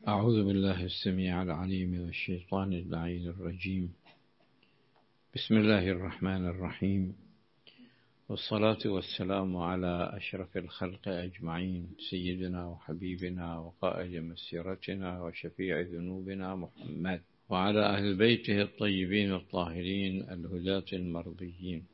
أعوذ بالله السميع العليم من الشيطان اللعين الرجيم. بسم الله الرحمن الرحيم، والصلاة والسلام على أشرف الخلق أجمعين، سيدنا وحبيبنا وقائد مسيرتنا وشفيع ذنوبنا محمد، وعلى أهل بيته الطيبين الطاهرين الهداة المرضيين.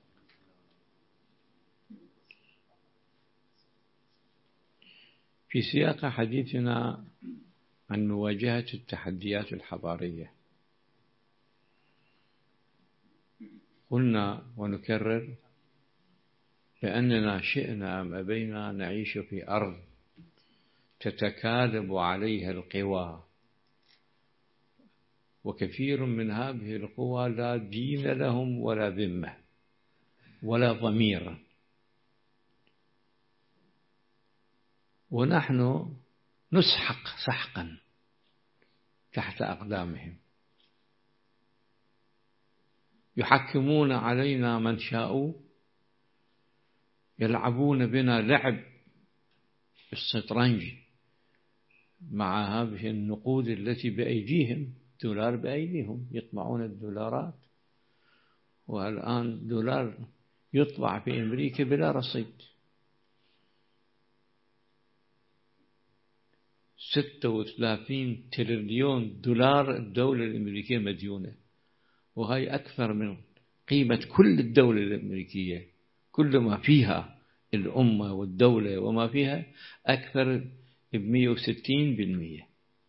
في سياق حديثنا عن مواجهة التحديات الحضارية، قلنا ونكرر بأننا شئنا أم أبينا نعيش في أرض تتكالب عليها القوى، وكثير من هذه القوى لا دين لهم ولا ذمة ولا ضمير، ونحن نسحق سحقا تحت أقدامهم، يحكمون علينا من شاءوا، يلعبون بنا لعب الشطرنج مع هذه النقود التي بأيديهم، دولار بأيديهم، يطبعون الدولارات، والآن دولار يطبع في أمريكا بلا رصيد، 36 تريليون دولار الدولة الأمريكية مديونة، وهي أكثر من قيمة كل الدولة الأمريكية، كل ما فيها الأمة والدولة وما فيها أكثر ب160%.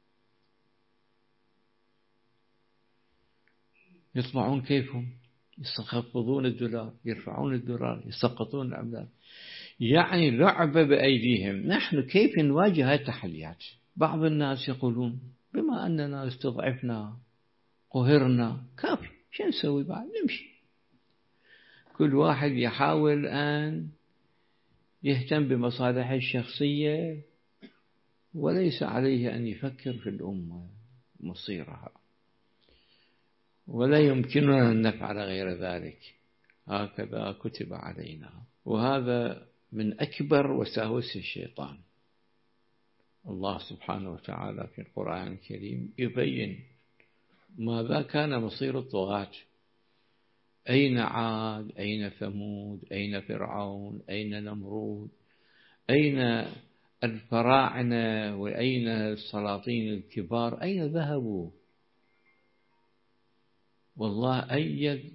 يطبعون كيفهم، يخفضون الدولار، يرفعون الدولار، يسقطون العملات، يعني لعبة بأيديهم. نحن كيف نواجه هذه التحديات؟ بعض الناس يقولون بما أننا استضعفنا قهرنا كافي، شو نسوي بعد؟ نمشي. كل واحد يحاول أن يهتم بمصالحه الشخصية، وليس عليه أن يفكر في الأمة مصيرها، ولا يمكننا أن نفعل غير ذلك، هكذا كتب علينا. وهذا من أكبر وساوس الشيطان. الله سبحانه وتعالى في القرآن الكريم يبين ماذا كان مصير الطغاة، أين عاد، أين ثمود، أين فرعون، أين نمرود، أين الفراعنة، وأين السلاطين الكبار، أين ذهبوا؟ والله أيد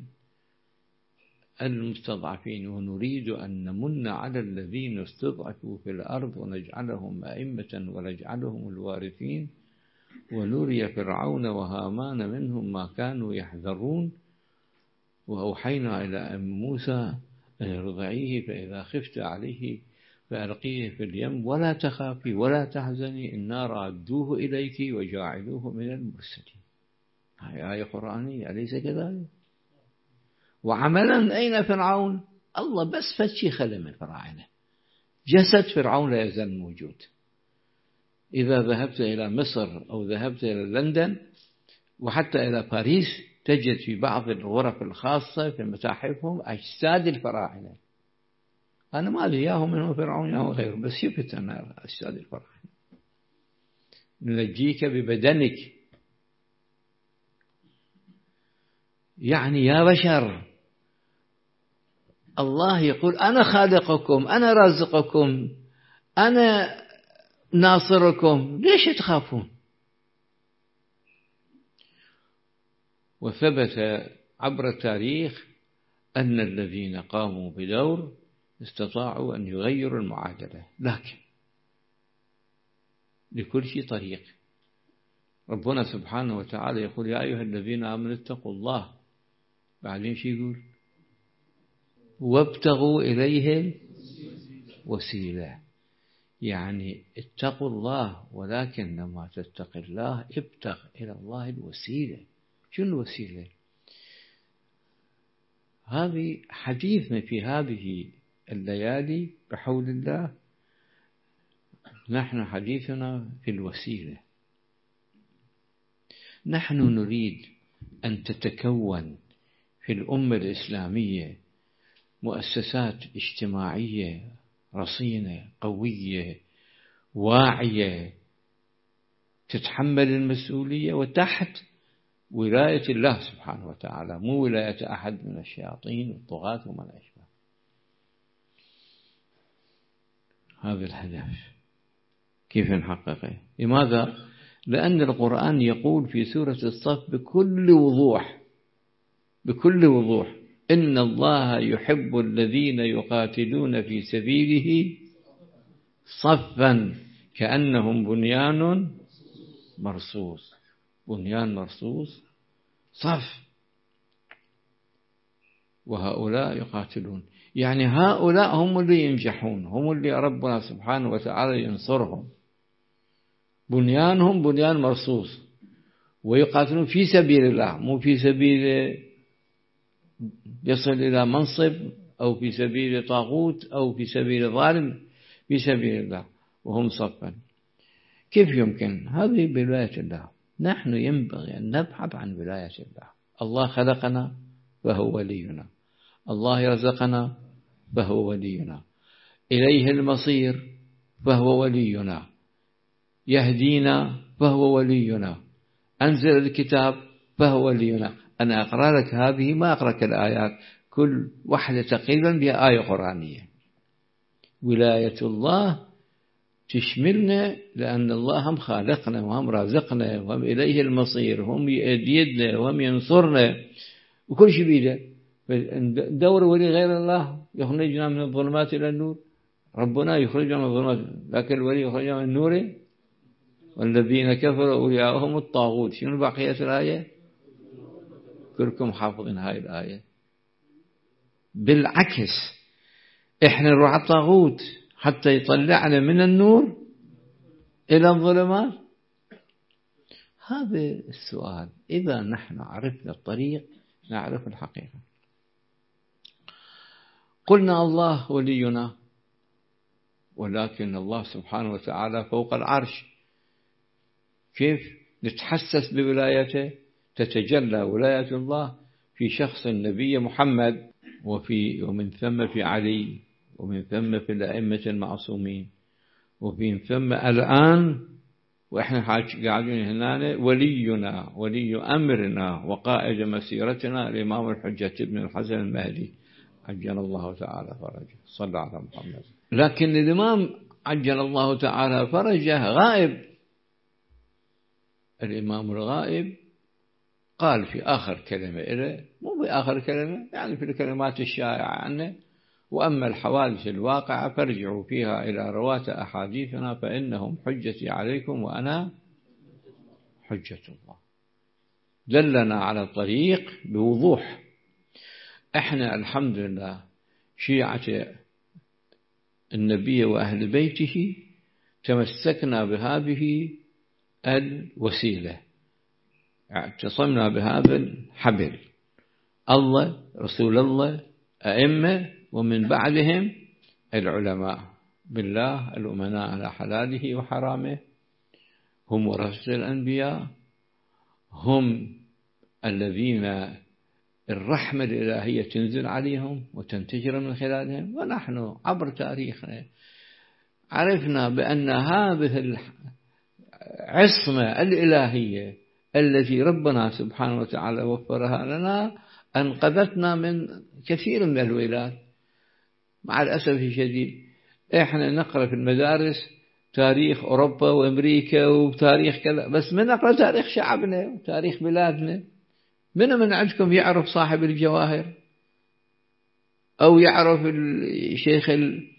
المستضعفين، ونريد أن نمن على الذين استضعفوا في الأرض ونجعلهم أئمة ونجعلهم الوارثين ونري فرعون وهامان منهم ما كانوا يحذرون. وأوحينا إلى أم موسى أن ارضعيه فإذا خفت عليه فألقيه في اليم ولا تخافي ولا تحزني إنا رادوه إليك وجاعلوه من المرسلين. هذه آية قرآنية، أليس كذلك؟ وعملا أين فرعون؟ الله بس فتشي خلى من الفراعنة، جسد فرعون لا يزال موجود. إذا ذهبت إلى مصر أو ذهبت إلى لندن وحتى إلى باريس تجد في بعض الغرف الخاصة في متاحفهم أجساد الفراعنة. أنا ما أدري ياهم منهم فرعون ياهم غيره، بس شفت أنا أجساد الفراعنة. ننجيك ببدنك، يعني يا بشر الله يقول أنا خالقكم، أنا رازقكم، أنا ناصركم، ليش تخافون؟ وثبت عبر التاريخ أن الذين قاموا بدور استطاعوا أن يغيروا المعادلة، لكن لكل شيء طريق. ربنا سبحانه وتعالى يقول يا أيها الذين آمنوا اتقوا الله، بعدين شو يقول؟ وابتغوا إليه وسيلة، يعني اتقوا الله، ولكن لما تتق الله ابتغ إلى الله الوسيلة. شو الوسيلة؟ هذه حديثنا في هذه الليالي بحول الله، نحن حديثنا في الوسيلة. نحن نريد أن تتكون في الأمة الإسلامية مؤسسات اجتماعية رصينة قوية واعية تتحمل المسؤولية وتحت ولاية الله سبحانه وتعالى، مو ولاية أحد من الشياطين والطغاة ومن أشبه. هذا الهدف كيف نحققه؟ لماذا؟ لأن القرآن يقول في سورة الصف بكل وضوح إن الله يحب الذين يقاتلون في سبيله صفا كأنهم بنيان مرصوص. بنيان مرصوص صف، وهؤلاء يقاتلون، يعني هؤلاء هم اللي ينجحون، هم اللي ربنا سبحانه وتعالى ينصرهم. بنيانهم بنيان مرصوص، ويقاتلون في سبيل الله، مو في سبيل يصل إلى منصب أو في سبيل طاغوت أو في سبيل ظالم، في سبيل الله وهم صفا. كيف يمكن؟ هذه بولاية الله. نحن ينبغي أن نبحث عن ولاية الله. الله خلقنا فهو ولينا، الله يرزقنا فهو ولينا، إليه المصير فهو ولينا، يهدينا فهو ولينا، أنزل الكتاب فهو ولينا. أنا أقرأ لك هذه، ما أقرأ لك الآيات، كل واحدة تقريبا بها آية قرآنية. ولاية الله تشملنا، لأن الله هم خالقنا وهم رازقنا وهم إليه المصير، هم يأيدنا وهم ينصرنا وكل شيء بيده. دور ولي غير الله يخرجنا من الظلمات إلى النور، ربنا يخرجنا من الظلمات، لكن الولي يخرجنا من النور والذين كفروا أولياؤهم الطاغوت. شنو بقية الآية؟ كلكم حافظين هاي الآية. بالعكس إحنا نروح على الطاغوت حتى يطلعنا من النور إلى الظلمات. هذا السؤال. إذا نحن عرفنا الطريق نعرف الحقيقة. قلنا الله ولينا، ولكن الله سبحانه وتعالى فوق العرش. كيف نتحسس بولايته؟ تتجلى ولاية الله في شخص النبي محمد، ومن ثم في علي، ومن ثم في الأئمة المعصومين، ومن ثم الآن وإحنا قاعدين هنا ولينا ولي أمرنا وقائد مسيرتنا الإمام الحجة ابن الحسن المهدي عجل الله تعالى فرجه. صلى على محمد. لكن الإمام عجل الله تعالى فرجه غائب. الإمام الغائب قال في آخر كلمة إليه، مو بآخر كلمة يعني في الكلمات الشائعة عنه: وأما الحوادث الواقعة فارجعوا فيها إلى رواة أحاديثنا فإنهم حجتي عليكم وأنا حجة الله. دلنا على الطريق بوضوح. احنا الحمد لله شيعة النبي وأهل بيته تمسكنا بهذه الوسيلة، اعتصمنا بهذا الحبل، الله، رسول الله، أئمة، ومن بعدهم العلماء بالله الأمناء على حلاله وحرامه. هم ورثة الأنبياء، هم الذين الرحمة الإلهية تنزل عليهم وتنتشر من خلالهم. ونحن عبر تاريخنا عرفنا بأن هذه العصمة الإلهية التي ربنا سبحانه وتعالى وفرها لنا أنقذتنا من كثير من الويلات. مع الأسف الشديد إحنا نقرأ في المدارس تاريخ أوروبا وأمريكا وتاريخ كذا، بس من نقرأ تاريخ شعبنا وتاريخ بلادنا. من عندكم يعرف صاحب الجواهر أو يعرف الشيخ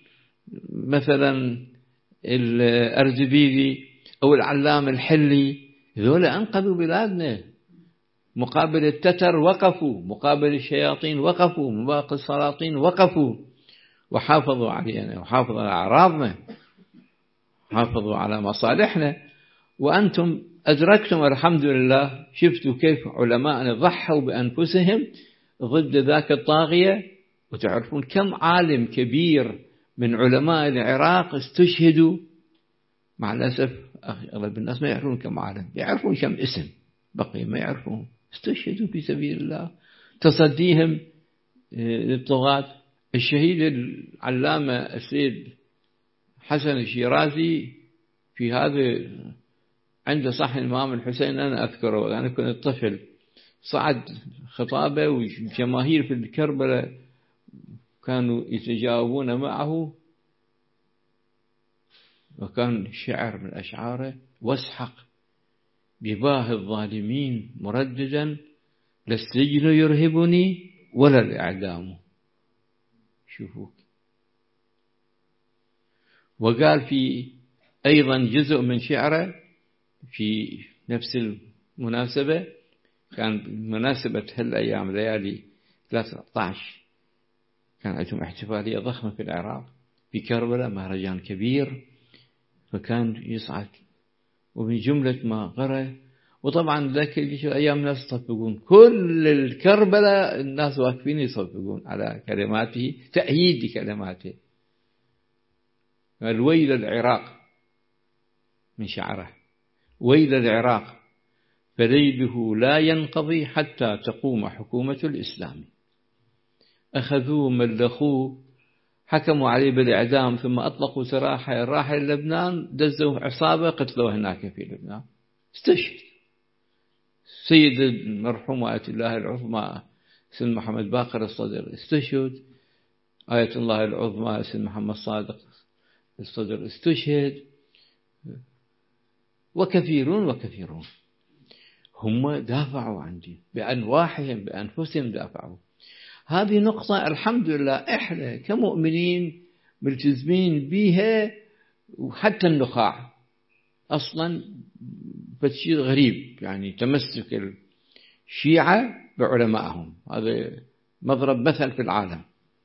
مثلا الأرزبيلي أو العلام الحلي؟ ذولا أنقذوا بلادنا مقابل التتر، وقفوا مقابل الشياطين، وقفوا مقابل السلاطين، وقفوا وحافظوا علينا وحافظوا على أعراضنا، حافظوا على مصالحنا. وأنتم أدركتم الحمد لله، شفتوا كيف علماءنا ضحوا بأنفسهم ضد ذاك الطاغية. وتعرفون كم عالم كبير من علماء العراق استشهدوا. مع الأسف أغلب الناس ما يعرفون كم عالم، يعرفون كم اسم، بقي ما يعرفون. استشهدوا في سبيل الله تصديهم للطغاة. الشهيد العلامة السيد حسن الشيرازي في هذا عنده صحن الإمام الحسين، أنا أذكره، أنا كنت طفل، صعد خطابة وجماهير في الكربلاء كانوا يتجاوبون معه، وكان شعر من أشعاره: واسحق بباه الظالمين مرددا لا السجن يرهبني ولا الإعدام. شوفوا. وقال في أيضا جزء من شعره في نفس المناسبة، كان مناسبة هالأيام ليالي 13 كان عندهم احتفالية ضخمة في العراق في كربلاء، مهرجان كبير، فكان يصعد، ومن جملة ما قرأ، وطبعا ذاك الأيام الناس يصفقون، كل الكربلاء الناس واقفين يصفقون على كلماته، تأييد لكلماته. قال: ويل العراق، من شعره: ويل العراق فليله لا ينقضي حتى تقوم حكومة الإسلام. أخذوه ملخوه، حكموا عليه بالإعدام، ثم أطلقوا سراحه، راح لبنان، دزوا عصابة قتلوه هناك في لبنان، استشهد. سيد المرحوم آية الله العظمى سيد محمد باقر الصدر استشهد، آية الله العظمى سيد محمد صادق الصدر استشهد، وكثيرون هم دافعوا عن دين بأنواحهم، بأنفسهم دافعوا. هذه نقطة الحمد لله إحنا كمؤمنين ملتزمين بها، وحتى النخاع أصلا بشيء غريب، يعني تمسك الشيعة بعلمائهم، هذا مضرب مثل في العالم.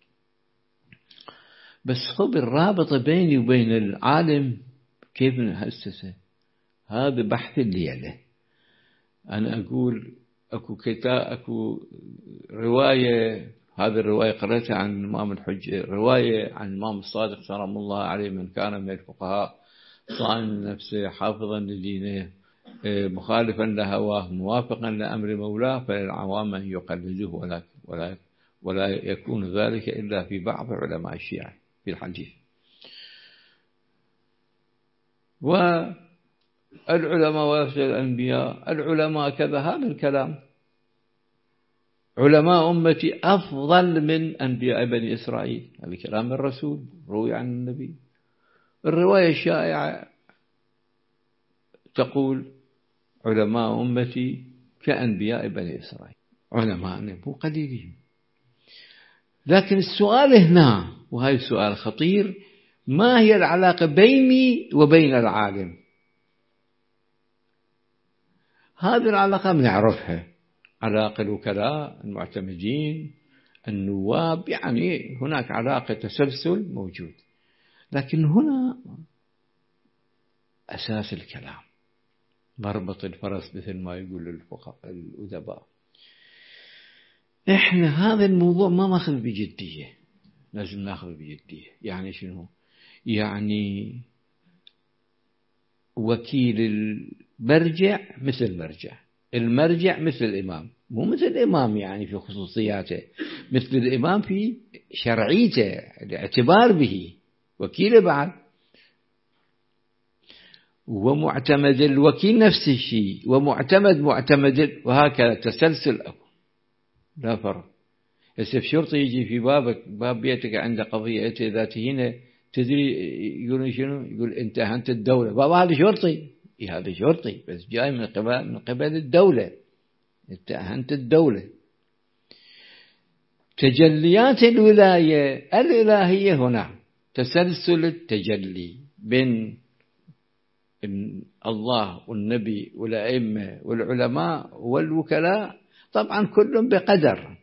بس خب الرابطة بيني وبين العالم كيف نأسسه، هذا بحث الليلة. أنا أقول أكو رواية، هذه الرواية قرأتها عن الإمام الحجة، رواية عن الإمام الصادق سلام الله عليه: من كان من الفقهاء صائم نفسه حافظا لدينه مخالفا لهواه موافقا لأمر مولاه فللعوام أن يقلدوه ولا يكون ذلك إلا في بعض علماء الشيعة في الحديث. والعلماء ورثة الأنبياء، العلماء كذا، هذا الكلام. علماء أمتي أفضل من أنبياء بني إسرائيل، هذا كلام الرسول روي عن النبي. الرواية الشائعة تقول: علماء أمتي كأنبياء بني إسرائيل، علماء مو قليلين. لكن السؤال هنا، وهذا السؤال خطير: ما هي العلاقة بيني وبين العالم؟ هذه العلاقة بنعرفها، علاقة الوكلاء، المعتمدين، النواب، يعني هناك علاقة تسلسل موجود. لكن هنا أساس الكلام، مربط الفرس مثل ما يقول الأدباء. إحنا هذا الموضوع ما ناخذ بجدية، لازم ناخذ بجدية. يعني شنو؟ يعني وكيل المرجع مثل المرجع، المرجع مثل الإمام، مو مثل الإمام يعني في خصوصياته، مثل الإمام في شرعيته، الاعتبار به وكيل بعد. ومعتمد الوكيل نفس الشيء، ومعتمد وهكذا تسلسل أكو، لا فرق. يسف شرطي يجي في بابك، باب بيتك، عنده قضية إذا هنا تدري يقولون شنو؟ يقول أنت أهنت الدولة. بابا هذا شرطي، هذا شرطي بس جاي من قبل الدولة، أنت أهنت الدولة. تجليات الولاية الإلهية هنا، تسلسل التجلي بين الله والنبي والأئمة والعلماء والوكلاء، طبعا كلهم بقدر.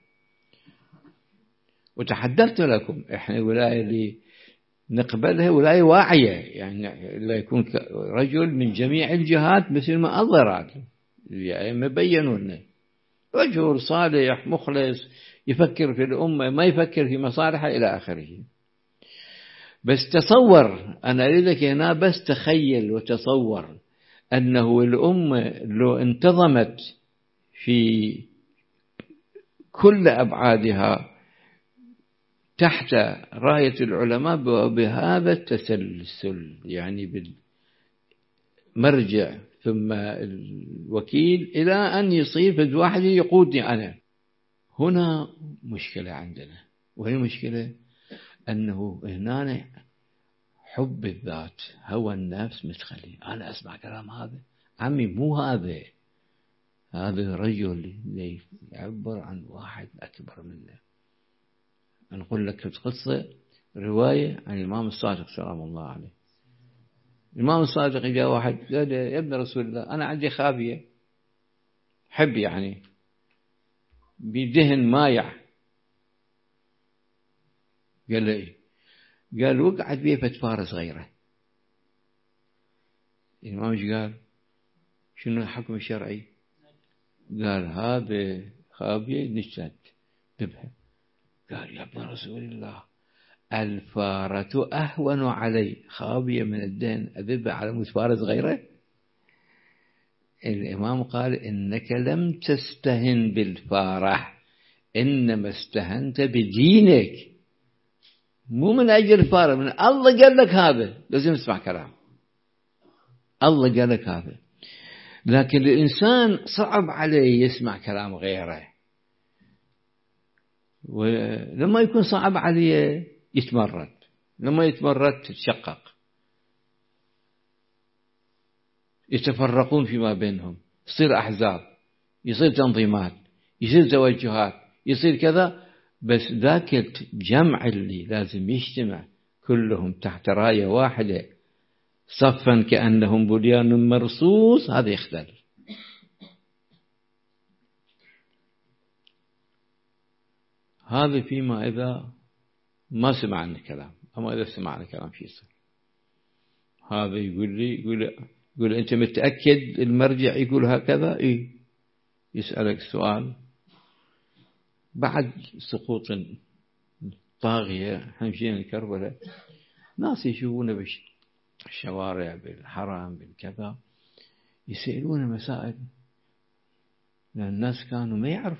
وتحدثت لكم إحنا الولاية اللي نقبلها ولاية واعية، يعني لا يكون رجل من جميع الجهات مثل ما أظهرت الأئمة بينوا لنا، رجل صالح مخلص يفكر في الأمة، ما يفكر في مصالحه إلى آخره. بس تصور، أنا أريدك هنا بس تخيل وتصور أنه الأمة لو انتظمت في كل أبعادها تحت راية العلماء بهذا التسلسل، يعني بالمرجع ثم الوكيل إلى أن يصير فد واحد يقودني أنا. هنا مشكلة عندنا، وهي مشكلة أنه هنا حب الذات، هوى النفس متخلي. أنا أسمع كلام هذا عمي، مو هذا رجل يعبر عن واحد أكبر منه. نقول لك قصة رواية عن الإمام الصادق سلام الله عليه. الإمام الصادق جاء واحد قال يا ابن رسول الله أنا عندي خابية حب يعني بدهن مايع. قال له إيه؟ قال وقعت بيه فتفارة صغيرة. الإمام ايش قال؟ شنو الحكم الشرعي؟ قال هذا خابية نجسد ذبها. قال يا ابن رسول الله الفارة أهون علي خابية من الدهن أذبها على متفارة صغيرة. الإمام قال إنك لم تستهن بالفارة، إنما استهنت بدينك، مو من أجل الفارة. من الله قال لك هذا لازم تسمع كلام الله قال لك هذا. لكن الإنسان صعب عليه يسمع كلام غيره، ولما يكون صعب عليه يتمرد، لما يتمرد تتشقق، يتفرقون فيما بينهم، يصير أحزاب، يصير تنظيمات، يصير توجهات، يصير كذا. بس ذاك الجمع اللي لازم يجتمع كلهم تحت راية واحدة صفا كأنهم بنيان مرصوص، هذا يختلف. هذا فيما إذا ما سمعنا كلام. أما إذا سمعنا كلام شو يصير؟ هذا يقول أنت متأكد المرجع يقول هكذا؟ إيه. يسألك سؤال بعد سقوط طاغية. مشينا كربلاء ناس يشوفون بالشوارع بالحرم بالكذا يسألون مسائل، لأن الناس كانوا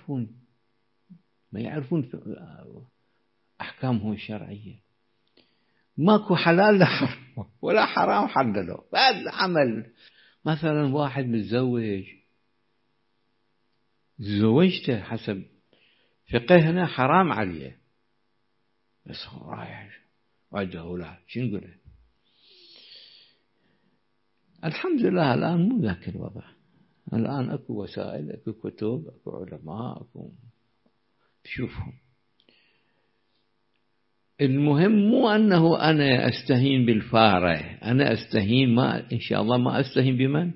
ما يعرفون أحكامهم الشرعية. ماكو حلال لا حرام ولا حرام حللوا. هذا عمل. مثلا واحد متزوج زوجته حسب فقهنا حرام عليه، بس هو رايح وعنده أولاد، شو نقول؟ الحمد لله الآن مو ذاك الوضع. الآن أكو وسائل، أكو كتب، أكو علماء، أكو تشوفهم. المهم مو أنه أنا أستهين بالفارة، أنا أستهين ما إن شاء الله ما أستهين بمن؟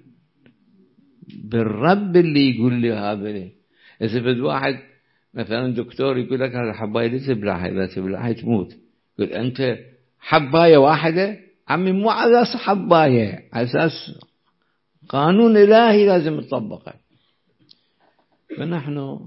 بالرب اللي يقول لي هذا ليه. إذا بد واحد مثلا دكتور يقول لك هذا حباية لا تبلعها، إذا تبلعها تموت، يقول أنت حباية واحدة عمي، مو على أساس حباية، على أساس قانون إلهي لازم نطبقه. فنحن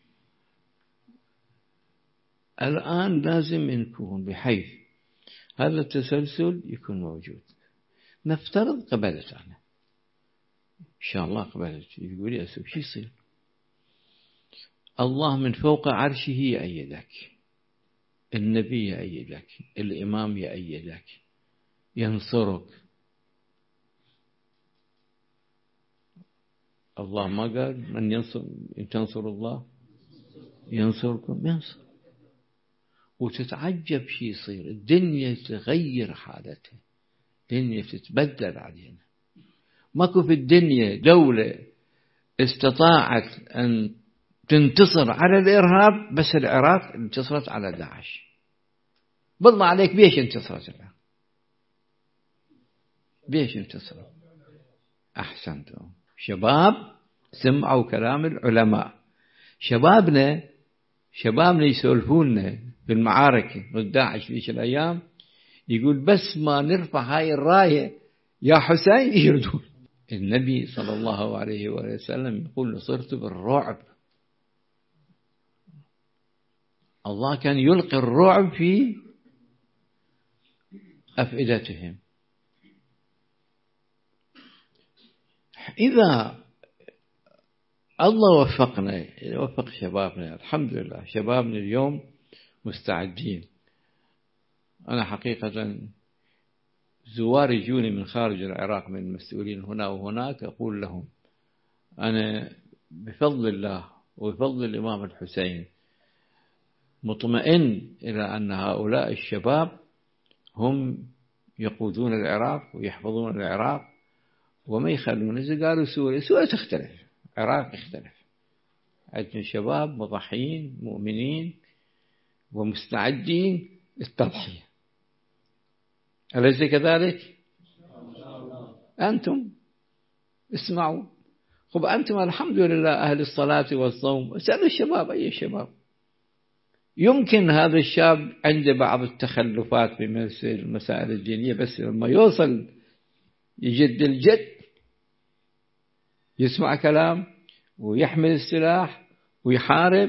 الآن لازم نكون بحيث هذا التسلسل يكون موجود. نفترض قبلت أنا إن شاء الله قبلت، يقول لي أسوي شو يصير؟ الله من فوق عرشه يأيدك، النبي يأيدك، الإمام يأيدك، ينصرك. الله ما قال من ينصر إن تنصر الله ينصركم؟ ينصر. وتتعجب شي يصير، الدنيا تغير حالتها، الدنيا تتبدل علينا. ماكو في الدنيا دولة استطاعت أن تنتصر على الإرهاب، بس العراق انتصرت على داعش. بالله عليك بيش انتصرت العراق؟ بيش انتصرت؟ أحسنتم. شباب سمعوا كلام العلماء. شبابنا يسولفوننا في المعارك ضد داعش في الأيام، يقول بس ما نرفع هاي الراية يا حسين يردون. النبي صلى الله عليه وسلم يقول صرت بالرعب. الله كان يلقي الرعب في أفئدتهم. إذا الله وفقنا، وفق شبابنا، الحمد لله شبابنا اليوم مستعدين. أنا حقيقة زوار يجوني من خارج العراق من المسؤولين هنا وهناك، أقول لهم أنا بفضل الله وبفضل الإمام الحسين مطمئن إلى أن هؤلاء الشباب هم يقودون العراق ويحفظون العراق وما يخلون. إذا قالوا سوريا تختلف، العراق يختلف، عندنا شباب مضحيين مؤمنين ومستعدين للتضحية، أليس كذلك؟ أنتم اسمعوا، خب أنتم الحمد لله أهل الصلاة والصوم، اسألوا الشباب، أي شباب يمكن هذا الشاب عنده بعض التخلفات في المسائل الدينية، بس لما يوصل يجد الجد يسمع كلام ويحمل السلاح ويحارب.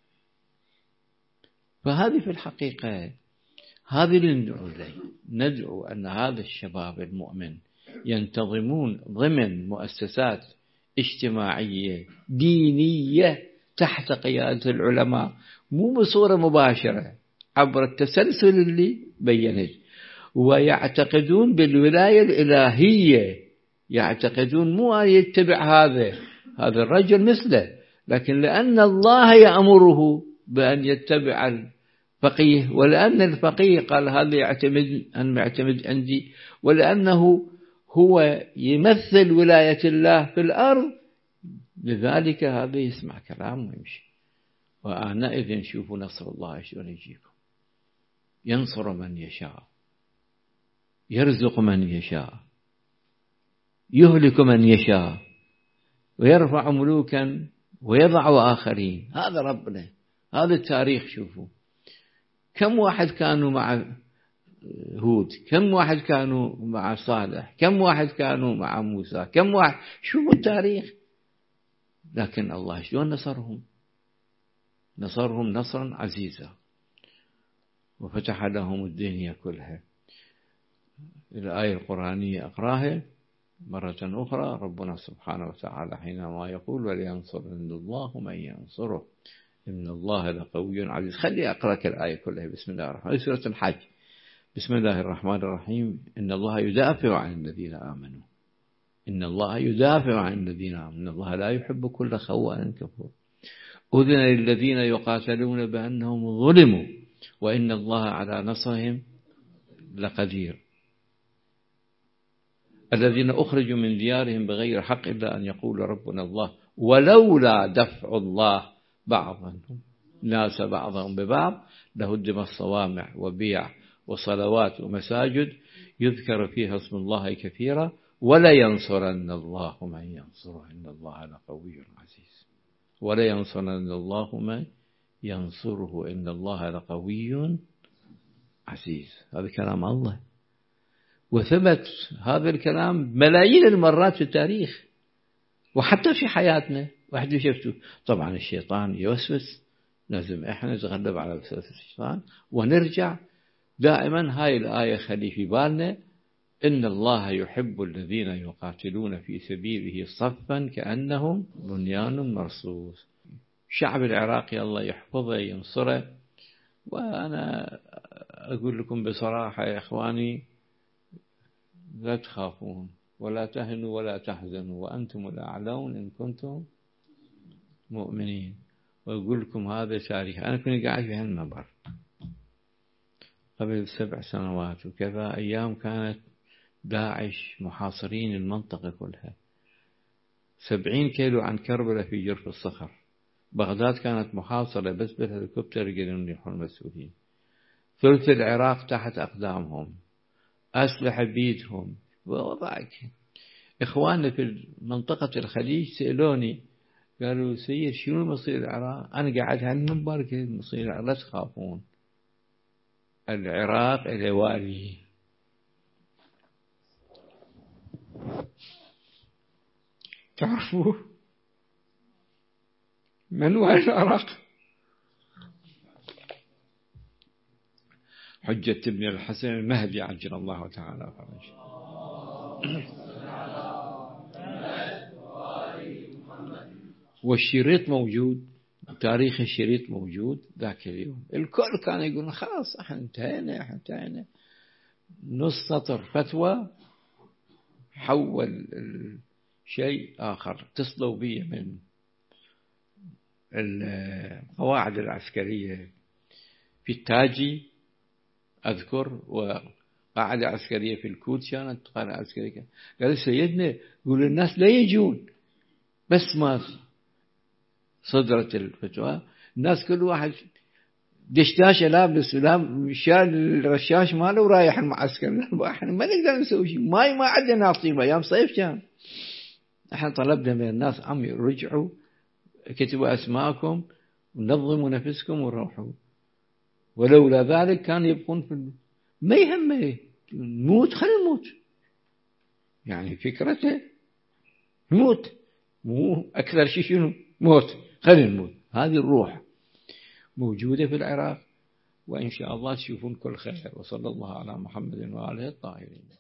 فهذه في الحقيقة هذه اللي ندعو إليه، ندعو أن هذا الشباب المؤمن ينتظمون ضمن مؤسسات اجتماعية دينية تحت قيادة العلماء، مو بصورة مباشرة عبر التسلسل اللي بينه، ويعتقدون بالولاية الإلهية، يعتقدون مو يتبع هذا الرجل مثله، لكن لأن الله يأمره بأن يتبع الفقيه، ولأن الفقيه قال هذا يعتمد عندي، ولأنه هو يمثل ولاية الله في الأرض، لذلك هذا يسمع كلام ويمشي. وآنئذ شوفوا نصر الله شلون يجيكم، ينصر من يشاء، يرزق من يشاء، يهلك من يشاء، ويرفع ملوكا ويضع آخرين. هذا ربنا، هذا التاريخ. شوفوا كم واحد كانوا مع هود، كم واحد كانوا مع صالح، كم واحد كانوا مع موسى، كم واحد، شوفوا التاريخ. لكن الله شلون نصرهم نصرا عزيزا وفتح لهم الدنيا كلها. الآية القرآنية أقراها مرة أخرى، ربنا سبحانه وتعالى حينما يقول ولينصرن الله من ينصره إن الله لقوي عزيز. خلي أقرأك الآية كلها. بسم الله الرحمن الرحيم، سورة الحج. بسم الله الرحمن الرحيم. إن الله يدافع عن الذين آمنوا، إن الله يدافع عن الذين آمنوا، إن الله لا يحب كل خوان كفور. أذن للذين يقاتلون بأنهم ظلموا وإن الله على نصرهم لقدير. الذين أخرجوا من ديارهم بغير حق إلا أن يقول ربنا الله ولولا دفع الله بعضهم ناس بعضهم ببعض لهدمت صوامع وبيع وصلوات ومساجد يذكر فيها اسم الله كثيرا ولا ينصرن الله من ينصره إن الله لقوي عزيز. ولا ينصرن الله من ينصره إن الله لقوي عزيز. هذا كلام الله، وثبت هذا الكلام ملايين المرات في التاريخ وحتى في حياتنا. واحد شفته طبعا الشيطان يوسوس، لازم احنا نتغلب على وسوسة الشيطان ونرجع دائما. هاي الآية خلي في بالنا، إن الله يحب الذين يقاتلون في سبيله صفا كأنهم بنيان مرصوص. شعب العراقي الله يحفظه ينصره. وأنا أقول لكم بصراحة يا إخواني، لا تخافون ولا تهنوا ولا تحزنوا وأنتم الأعلون إن كنتم مؤمنين. وأقول لكم هذا تاريخ. أنا كنت قاعد في هالمنبر قبل 7 سنوات وكذا، أيام كانت داعش محاصرين المنطقة كلها، 70 كيلو عن كربلاء في جرف الصخر. بغداد كانت محاصرة بس بالهليكوبتر يقدرون يروحون المسؤولين. ثلث العراق تحت أقدامهم، أسلحة بيدهم ووضعك. إخواننا في منطقة الخليج سألوني قالوا سيد شنو مصير العراق؟ أنا قاعد هالمنبر قلت مصير العراق لا تخافون، العراق إلى والي. تعرفوا من هو العراق؟ حجة ابن الحسن المهدي عجل الله تعالى فرجه. والشريط موجود، تاريخ الشريط موجود ذاك اليوم. الكل كان يقول خلاص احنا انتهينا. نص سطر فتوى حول شيء آخر. اتصلوا بي من القواعد العسكرية في التاجي أذكر، وقاعدة عسكرية في الكوت كانت قاعدة عسكرية. قال سيدنا يقول الناس لا يجون، بس ما صدرت الفتوى الناس كل واحد دشداشة لابس ولام شال الرشاش ماله ورايح المعسكر. احنا ما نقدر نسوي شيء، ما عندنا نصيبة. ايام صيف كان احنا طلبنا من الناس عمي رجعوا كتبوا اسماءكم ونظموا نفسكم وروحوا، ولولا ذلك كان يبقون في ما يهمه نموت، خلينا نموت. يعني فكرته نموت، مو اكثر شيء شنو موت، خلينا نموت. هذه الروح موجودة في العراق، وإن شاء الله تشوفون كل خير. وصلى الله على محمد وآله الطاهرين.